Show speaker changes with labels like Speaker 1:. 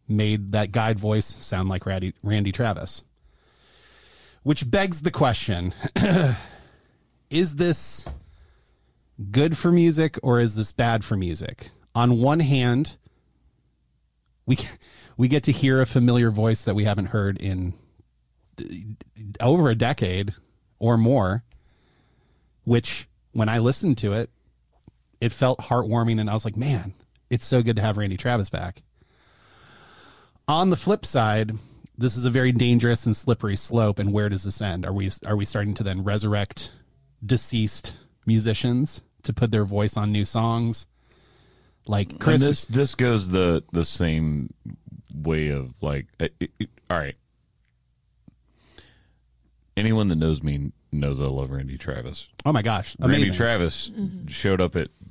Speaker 1: made that guide voice sound like Randy Travis. Which begs the question, is this good for music or is this bad for music? On one hand, we get to hear a familiar voice that we haven't heard in over a decade or more, which when I listened to it, it felt heartwarming, and I was like, man, it's so good to have Randy Travis back. On the flip side, this is a very dangerous and slippery slope, and where does this end? Are we starting to then resurrect deceased musicians to put their voice on new songs? Like Chris,
Speaker 2: and this goes the same way of like, all right. Anyone that knows me knows I love Randy Travis.
Speaker 1: Oh my gosh, amazing.
Speaker 2: Randy Travis showed up at